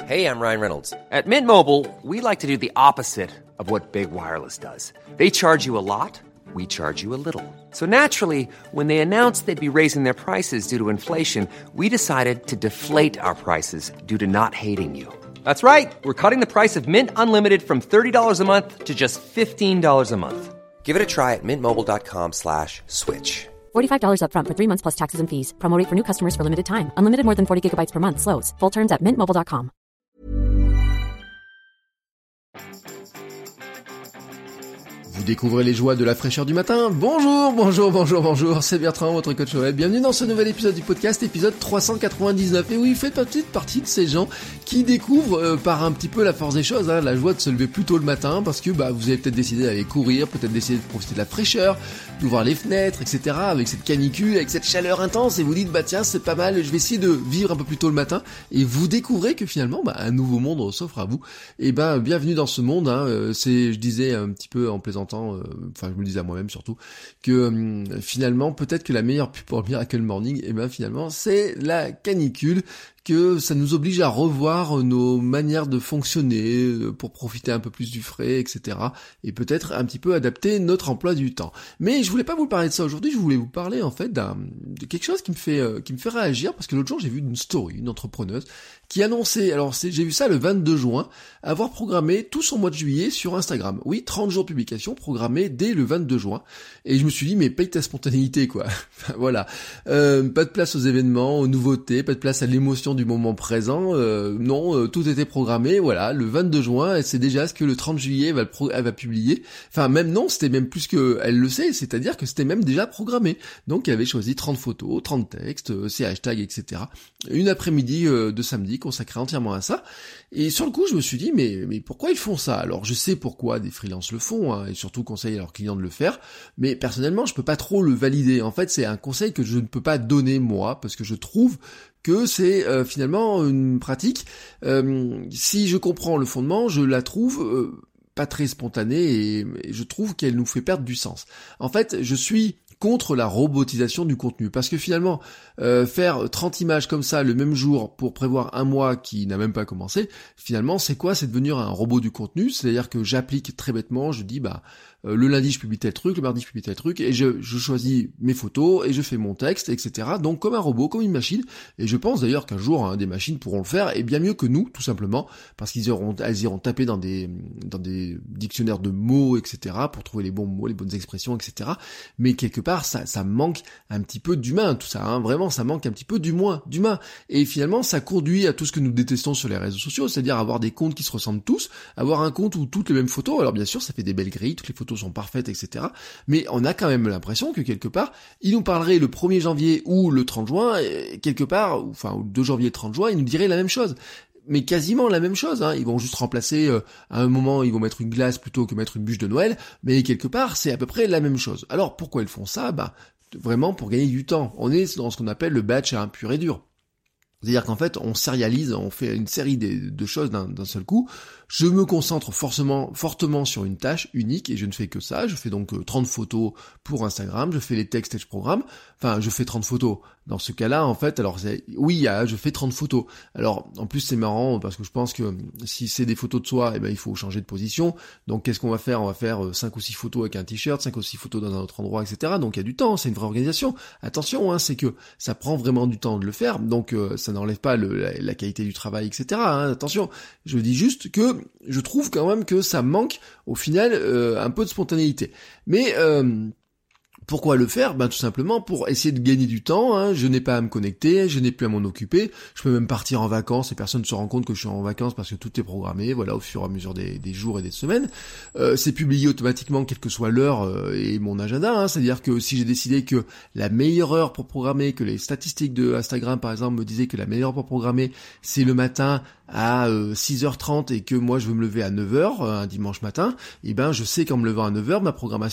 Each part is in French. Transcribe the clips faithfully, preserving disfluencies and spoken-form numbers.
Hey, I'm Ryan Reynolds. At Mint Mobile, we like to do the opposite of what Big Wireless does. They charge you a lot, we charge you a little. So naturally, when they announced they'd be raising their prices due to inflation, we decided to deflate our prices due to not hating you. That's right. We're cutting the price of Mint Unlimited from thirty dollars a month to just fifteen dollars a month. Give it a try at mintmobile.com slash switch. forty-five dollars up front for three months plus taxes and fees. Promo rate for new customers for limited time. Unlimited more than forty gigabytes per month. Slows full terms at mint mobile dot com. Vous découvrez les joies de la fraîcheur du matin. Bonjour, bonjour, bonjour, bonjour, c'est Bertrand, votre coach web. Bienvenue dans ce nouvel épisode du podcast, épisode trois cent quatre-vingt-dix-neuf. Et oui, vous faites petite partie de ces gens qui découvrent euh, par un petit peu la force des choses, hein, la joie de se lever plus tôt le matin, parce que bah vous avez peut-être décidé d'aller courir, peut-être décidé de profiter de la fraîcheur, d'ouvrir les fenêtres, et cetera. Avec cette canicule, avec cette chaleur intense, et vous dites bah tiens c'est pas mal, je vais essayer de vivre un peu plus tôt le matin. Et vous découvrez que finalement bah un nouveau monde s'offre à vous. Et ben bah, bienvenue dans ce monde. Hein, euh, c'est, je disais un petit peu en plaisantant. Enfin, je me le disais à moi-même surtout, que hum, finalement, peut-être que la meilleure pub pour Miracle Morning, et ben finalement, c'est la canicule, que ça nous oblige à revoir nos manières de fonctionner pour profiter un peu plus du frais, et cetera. Et peut-être un petit peu adapter notre emploi du temps. Mais je voulais pas vous parler de ça aujourd'hui, je voulais vous parler en fait d'un, de quelque chose qui me fait euh, qui me fait réagir, parce que l'autre jour j'ai vu une story, une entrepreneuse, qui annonçait, alors c'est, j'ai vu ça le vingt-deux juin, avoir programmé tout son mois de juillet sur Instagram. Oui, trente jours de publication programmés dès le vingt-deux juin. Et je me suis dit, mais paye ta spontanéité, quoi. Voilà. Euh, pas de place aux événements, aux nouveautés, pas de place à l'émotion du moment présent. Euh, non, euh, tout était programmé. Voilà, le vingt-deux juin, c'est déjà ce que le trente juillet elle va, pro- elle va publier. Enfin, même non, c'était même plus que elle le sait, c'est-à-dire que c'était même déjà programmé. Donc, elle avait choisi trente photos, trente textes, euh, ses hashtags, et cetera. Une après-midi euh, de samedi consacrée entièrement à ça. Et sur le coup, je me suis dit, mais, mais pourquoi ils font ça? Alors, je sais pourquoi des freelances le font, hein, et surtout conseillent à leurs clients de le faire, mais personnellement, je peux pas trop le valider. En fait, c'est un conseil que je ne peux pas donner moi, parce que je trouve que c'est euh, finalement une pratique. Euh, si je comprends le fondement, je la trouve euh, pas très spontanée, et, et je trouve qu'elle nous fait perdre du sens. En fait, je suis contre la robotisation du contenu, parce que finalement euh, faire trente images comme ça le même jour pour prévoir un mois qui n'a même pas commencé, finalement c'est quoi? C'est devenir un robot du contenu, c'est-à-dire que j'applique très bêtement, je dis bah euh, le lundi je publie tel truc, le mardi je publie tel truc, et je, je choisis mes photos et je fais mon texte, et cetera. Donc comme un robot, comme une machine, et je pense d'ailleurs qu'un jour hein, des machines pourront le faire, et bien mieux que nous, tout simplement, parce qu'ils iront, elles iront taper dans des dans des dictionnaires de mots, et cetera, pour trouver les bons mots, les bonnes expressions, et cetera. Mais quelque part, ça, ça manque un petit peu d'humain, tout ça, hein, vraiment, ça manque un petit peu du moins d'humain. Et finalement, ça conduit à tout ce que nous détestons sur les réseaux sociaux, c'est-à-dire avoir des comptes qui se ressemblent tous, avoir un compte où toutes les mêmes photos, alors bien sûr, ça fait des belles grilles, toutes les photos sont parfaites, et cetera. Mais on a quand même l'impression que quelque part, ils nous parleraient le premier janvier ou le trente juin, et quelque part, enfin, le deux janvier et le trente juin, ils nous diraient la même chose. Mais quasiment la même chose, hein. Ils vont juste remplacer, euh, à un moment, ils vont mettre une glace plutôt que mettre une bûche de Noël, mais quelque part, c'est à peu près la même chose. Alors, pourquoi ils font ça? Bah, vraiment pour gagner du temps. On est dans ce qu'on appelle le batch à un pur et dur. C'est-à-dire qu'en fait, on sérialise, on fait une série de, de choses d'un, d'un seul coup. Je me concentre forcément, fortement sur une tâche unique, et je ne fais que ça. Je fais donc euh, trente photos pour Instagram, je fais les textes et je programme. Enfin, je fais trente photos. Dans ce cas-là, en fait, alors c'est, oui, ah, je fais trente photos. Alors, en plus, c'est marrant, parce que je pense que si c'est des photos de soi, eh ben, il faut changer de position. Donc, qu'est-ce qu'on va faire? On va faire cinq ou six photos avec un t-shirt, cinq ou six photos dans un autre endroit, et cetera. Donc, il y a du temps, c'est une vraie organisation. Attention, hein, c'est que ça prend vraiment du temps de le faire. Donc, euh, ça n'enlève pas le, la, la qualité du travail, et cetera. Hein, attention, je dis juste que je trouve quand même que ça manque, au final, euh, un peu de spontanéité. Mais... Euh, Pourquoi le faire? Ben tout simplement pour essayer de gagner du temps, hein. Je n'ai pas à me connecter, je n'ai plus à m'en occuper, je peux même partir en vacances et personne ne se rend compte que je suis en vacances parce que tout est programmé, voilà, au fur et à mesure des, des jours et des semaines. Euh, c'est publié automatiquement quelle que soit l'heure euh, et mon agenda, hein. C'est-à-dire que si j'ai décidé que la meilleure heure pour programmer, que les statistiques de Instagram par exemple me disaient que la meilleure heure pour programmer c'est le matin à euh, six heures trente et que moi je veux me lever à neuf heures euh, un dimanche matin, et ben je sais qu'en me levant à neuf heures ma programmation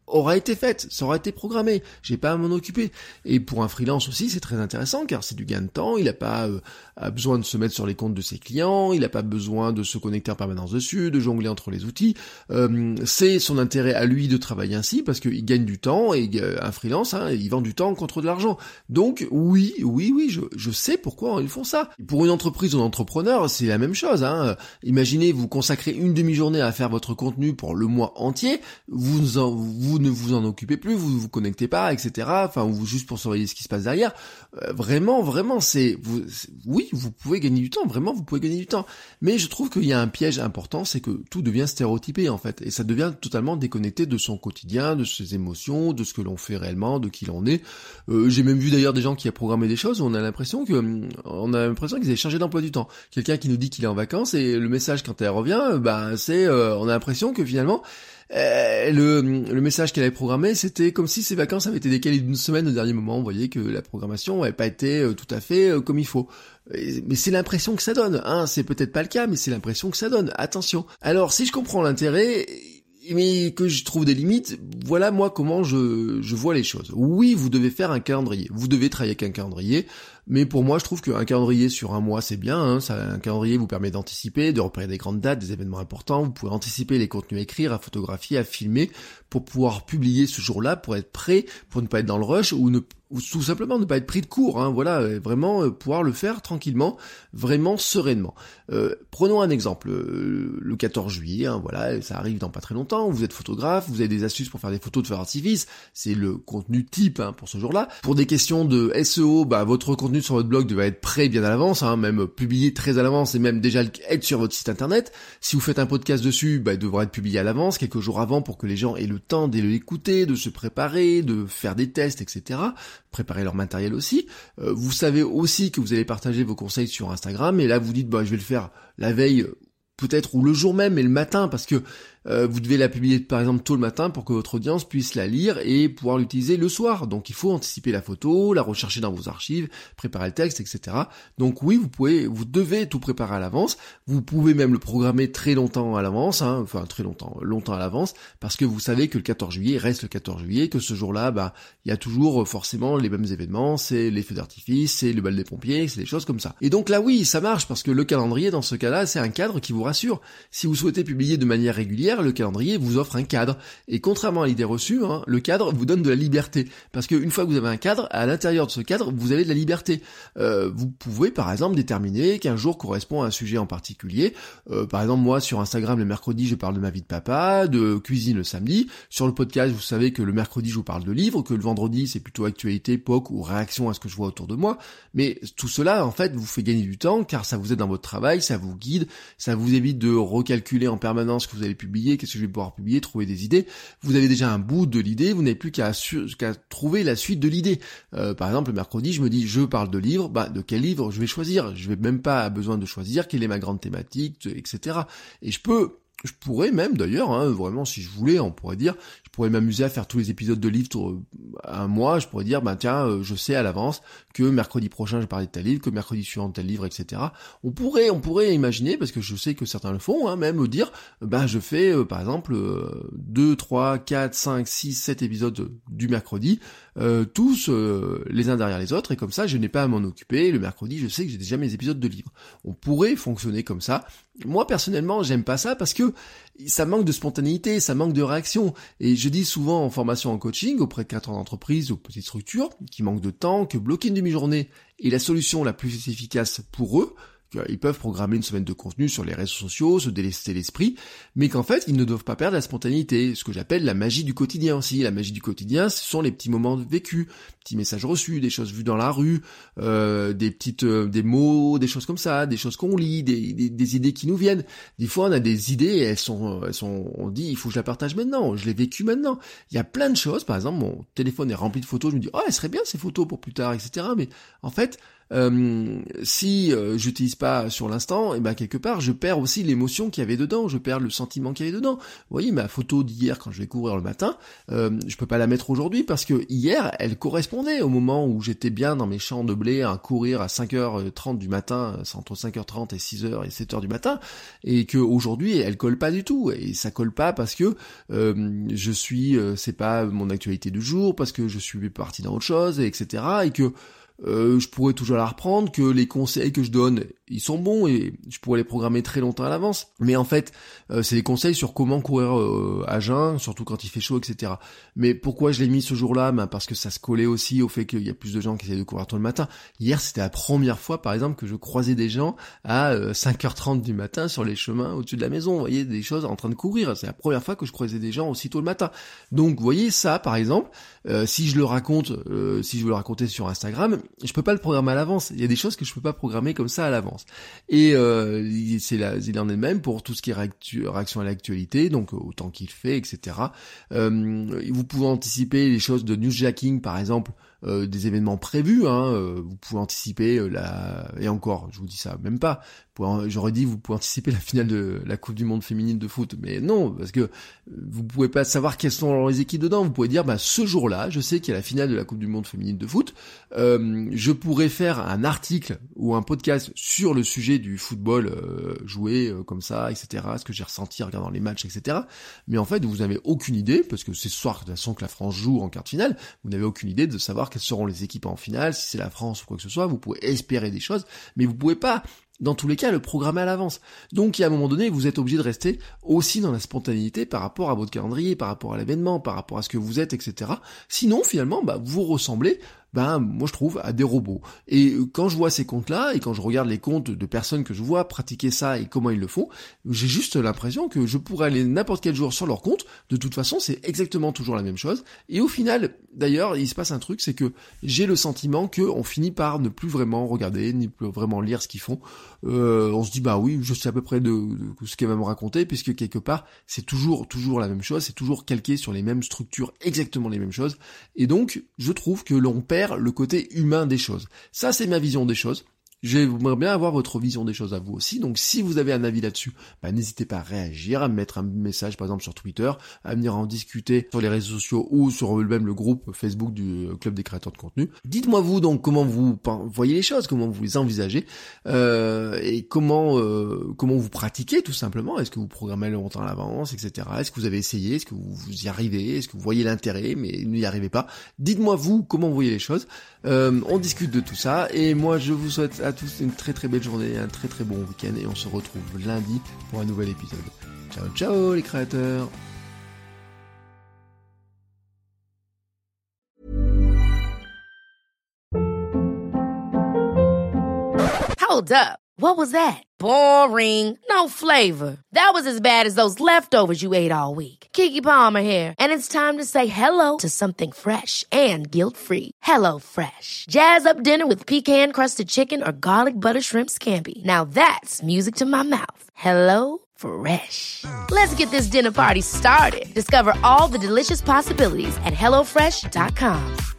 aura été faite, ça aura été programmé, j'ai pas à m'en occuper. Et pour un freelance aussi, c'est très intéressant car c'est du gain de temps, il a pas euh, a besoin de se mettre sur les comptes de ses clients, il a pas besoin de se connecter en permanence dessus, de jongler entre les outils. Euh, c'est son intérêt à lui de travailler ainsi parce qu'il gagne du temps et euh, un freelance, hein, il vend du temps contre de l'argent. Donc oui, oui, oui, je, je sais pourquoi ils font ça. Pour une entreprise ou un entrepreneur, c'est la même chose. Hein. Imaginez, vous consacrez une demi-journée à faire votre contenu pour le mois entier, vous, en, vous ne vous en occupez plus, vous vous connectez pas, et cetera. Enfin, ou juste pour surveiller ce qui se passe derrière. Euh, vraiment, vraiment, c'est, vous, c'est, oui, vous pouvez gagner du temps. Vraiment, vous pouvez gagner du temps. Mais je trouve qu'il y a un piège important, c'est que tout devient stéréotypé en fait, et ça devient totalement déconnecté de son quotidien, de ses émotions, de ce que l'on fait réellement, de qui l'on est. Euh, j'ai même vu d'ailleurs des gens qui a programmé des choses où on a l'impression que, on a l'impression qu'ils avaient changé d'emploi du temps. Quelqu'un qui nous dit qu'il est en vacances et le message quand elle revient, bah c'est, euh, on a l'impression que finalement. Euh, le, le message qu'elle avait programmé, c'était comme si ses vacances avaient été décalées d'une semaine au dernier moment. Vous voyez que la programmation n'avait pas été euh, tout à fait euh, comme il faut. Et, mais c'est l'impression que ça donne. Hein. C'est peut-être pas le cas, mais c'est l'impression que ça donne. Attention. Alors, si je comprends l'intérêt, mais que je trouve des limites, voilà moi comment je, je vois les choses. Oui, vous devez faire un calendrier. Vous devez travailler avec un calendrier. Mais pour moi, je trouve qu'un calendrier sur un mois, c'est bien. Hein. Ça, un calendrier vous permet d'anticiper, de repérer des grandes dates, des événements importants. Vous pouvez anticiper les contenus à écrire, à photographier, à filmer, pour pouvoir publier ce jour-là, pour être prêt, pour ne pas être dans le rush, ou, ne, ou tout simplement ne pas être pris de court. Hein. Voilà, vraiment euh, pouvoir le faire tranquillement, vraiment sereinement. Euh, prenons un exemple. Euh, le quatorze juillet, hein, voilà, ça arrive dans pas très longtemps. Vous êtes photographe, vous avez des astuces pour faire des photos de feux d'artifice. C'est le contenu type hein, pour ce jour-là. Pour des questions de S E O, bah votre contenu sur votre blog devait être prêt bien à l'avance, hein, même publié très à l'avance et même déjà être sur votre site internet. Si vous faites un podcast dessus, bah, il devra être publié à l'avance, quelques jours avant pour que les gens aient le temps de l'écouter, de se préparer, de faire des tests, et cetera. Préparer leur matériel aussi. Euh, vous savez aussi que vous allez partager vos conseils sur Instagram et là vous dites bah je vais le faire la veille peut-être ou le jour même mais le matin parce que Euh, vous devez la publier par exemple tôt le matin pour que votre audience puisse la lire et pouvoir l'utiliser le soir. Donc il faut anticiper la photo, la rechercher dans vos archives, préparer le texte, et cetera. Donc oui, vous pouvez, vous devez tout préparer à l'avance. Vous pouvez même le programmer très longtemps à l'avance, hein, enfin très longtemps, longtemps à l'avance, parce que vous savez que le quatorze juillet reste le quatorze juillet, que ce jour-là, bah il y a toujours forcément les mêmes événements, c'est les feux d'artifice, c'est le bal des pompiers, c'est des choses comme ça. Et donc là oui, ça marche parce que le calendrier dans ce cas-là, c'est un cadre qui vous rassure. Si vous souhaitez publier de manière régulière, le calendrier vous offre un cadre. Et contrairement à l'idée reçue, hein, le cadre vous donne de la liberté. Parce qu'une fois que vous avez un cadre, à l'intérieur de ce cadre, vous avez de la liberté. Euh, vous pouvez par exemple déterminer qu'un jour correspond à un sujet en particulier. Euh, par exemple, moi sur Instagram, le mercredi, je parle de ma vie de papa, de cuisine le samedi. Sur le podcast, vous savez que le mercredi, je vous parle de livres, que le vendredi, c'est plutôt actualité, époque ou réaction à ce que je vois autour de moi. Mais tout cela, en fait, vous fait gagner du temps, car ça vous aide dans votre travail, ça vous guide, ça vous évite de recalculer en permanence ce que vous allez publier, qu'est-ce que je vais pouvoir publier, trouver des idées. Vous avez déjà un bout de l'idée, vous n'avez plus qu'à, qu'à trouver la suite de l'idée. Euh, par exemple, le mercredi, je me dis, je parle de livres, bah, de quel livre je vais choisir? Je vais même pas besoin de choisir quelle est ma grande thématique, et cetera. Et je peux, je pourrais même d'ailleurs, hein, vraiment, si je voulais, on pourrait dire, je pourrais m'amuser à faire tous les épisodes de livres à un mois, je pourrais dire, bah tiens, je sais à l'avance que mercredi prochain je parlais de tel livre, que mercredi suivant de tel livre, et cetera. On pourrait, on pourrait imaginer, parce que je sais que certains le font, hein, même dire, bah je fais euh, par exemple deux, trois, quatre, cinq, six, sept épisodes du mercredi, euh, tous euh, les uns derrière les autres, et comme ça je n'ai pas à m'en occuper. Le mercredi, je sais que j'ai déjà mes épisodes de livres. On pourrait fonctionner comme ça. Moi personnellement, j'aime pas ça parce que ça manque de spontanéité, ça manque de réaction. Et je dis souvent en formation en coaching auprès de cadres d'entreprise ou petites structures qui manquent de temps, que bloquer une demi-journée est la solution la plus efficace pour eux. Ils peuvent programmer une semaine de contenu sur les réseaux sociaux, se délester l'esprit, mais qu'en fait, ils ne doivent pas perdre la spontanéité, ce que j'appelle la magie du quotidien aussi. La magie du quotidien, ce sont les petits moments vécus, petits messages reçus, des choses vues dans la rue, euh, des petites, euh, des mots, des choses comme ça, des choses qu'on lit, des, des, des idées qui nous viennent. Des fois, on a des idées, et elles sont, elles sont, on dit, il faut que je la partage maintenant, je l'ai vécu maintenant. Il y a plein de choses, par exemple, mon téléphone est rempli de photos, je me dis, oh, elles seraient bien ces photos pour plus tard, et cetera. Mais en fait, euh, si euh, j'utilise pas sur l'instant, et ben quelque part je perds aussi l'émotion qu'il y avait dedans, je perds le sentiment qu'il y avait dedans. Vous voyez ma photo d'hier quand je vais courir le matin, euh, je peux pas la mettre aujourd'hui parce que hier elle correspondait au moment où j'étais bien dans mes champs de blé à courir à cinq heures trente du matin, c'est entre cinq heures trente et six heures et sept heures du matin, et que aujourd'hui elle colle pas du tout, et ça colle pas parce que euh, je suis, euh, c'est pas mon actualité du jour, parce que je suis parti dans autre chose, et etc. et que Euh, je pourrais toujours la reprendre, que les conseils que je donne, ils sont bons et je pourrais les programmer très longtemps à l'avance. Mais en fait, euh, c'est des conseils sur comment courir euh, à jeun, surtout quand il fait chaud, et cetera. Mais pourquoi je l'ai mis ce jour-là? Ben parce que ça se collait aussi au fait qu'il y a plus de gens qui essaient de courir tôt le matin. Hier, c'était la première fois, par exemple, que je croisais des gens à euh, cinq heures trente du matin sur les chemins au-dessus de la maison. Vous voyez, des choses en train de courir. C'est la première fois que je croisais des gens aussi tôt le matin. Donc, vous voyez, ça, par exemple, euh, si je le raconte, euh, si je veux le raconter sur Instagram, je peux pas le programmer à l'avance. Il y a des choses que je peux pas programmer comme ça à l'avance. Et euh, c'est la, il en est de même pour tout ce qui est réactu, réaction à l'actualité, donc autant qu'il fait, et cetera. Euh, vous pouvez anticiper les choses de newsjacking, par exemple, euh, des événements prévus. Hein, euh, vous pouvez anticiper euh, la et encore, je vous dis ça, même pas. J'aurais dit vous pouvez anticiper la finale de la Coupe du Monde féminine de foot, mais non, parce que vous pouvez pas savoir quelles sont les équipes dedans. Vous pouvez dire, bah ce jour-là, je sais qu'il y a la finale de la Coupe du Monde féminine de foot. Euh, je pourrais faire un article ou un podcast sur le sujet du football euh, joué euh, comme ça, et cetera. Ce que j'ai ressenti en regardant les matchs, et cetera. Mais en fait, vous n'avez aucune idée, parce que c'est ce soir de toute façon que la France joue en quart de finale. Vous n'avez aucune idée de savoir quelles seront les équipes en finale, si c'est la France ou quoi que ce soit. Vous pouvez espérer des choses, mais vous pouvez pas, dans tous les cas, le programmer à l'avance. Donc, il y a un moment donné, vous êtes obligé de rester aussi dans la spontanéité par rapport à votre calendrier, par rapport à l'événement, par rapport à ce que vous êtes, et cetera. Sinon, finalement, bah, vous ressemblez, ben, moi je trouve, à des robots. Et quand je vois ces comptes-là, et quand je regarde les comptes de personnes que je vois pratiquer ça et comment ils le font, j'ai juste l'impression que je pourrais aller n'importe quel jour sur leur compte. De toute façon, c'est exactement toujours la même chose. Et au final, d'ailleurs, il se passe un truc, c'est que j'ai le sentiment qu'on finit par ne plus vraiment regarder, ni plus vraiment lire ce qu'ils font. Euh, on se dit, bah oui, je sais à peu près de, de ce qu'elle va me raconter, puisque quelque part, c'est toujours, toujours la même chose, c'est toujours calqué sur les mêmes structures, exactement les mêmes choses. Et donc, je trouve que l'on perd le côté humain des choses. Ça, c'est ma vision des choses. J'aimerais bien avoir votre vision des choses à vous aussi, donc si vous avez un avis là-dessus, bah, n'hésitez pas à réagir, à me mettre un message par exemple sur Twitter, à venir en discuter sur les réseaux sociaux ou sur même le groupe Facebook du Club des créateurs de contenu. Dites-moi vous donc comment vous voyez les choses, comment vous les envisagez, euh, et comment euh, comment vous pratiquez tout simplement. Est-ce que vous programmez longtemps à l'avance, et cetera. Est-ce que vous avez essayé, est-ce que vous y arrivez, est-ce que vous voyez l'intérêt mais n'y arrivez pas. Dites-moi vous comment vous voyez les choses. Euh, on discute de tout ça et moi je vous souhaite à tous une très très belle journée, un très très bon week-end et on se retrouve lundi pour un nouvel épisode. Ciao ciao les créateurs. Hold up. What was that? Boring. No flavor. That was as bad as those leftovers you ate all week. Keke Palmer here, and it's time to say hello to something fresh and guilt-free. Hello Fresh. Jazz up dinner with pecan-crusted chicken or garlic butter shrimp scampi. Now that's music to my mouth. Hello Fresh. Let's get this dinner party started. Discover all the delicious possibilities at hello fresh dot com.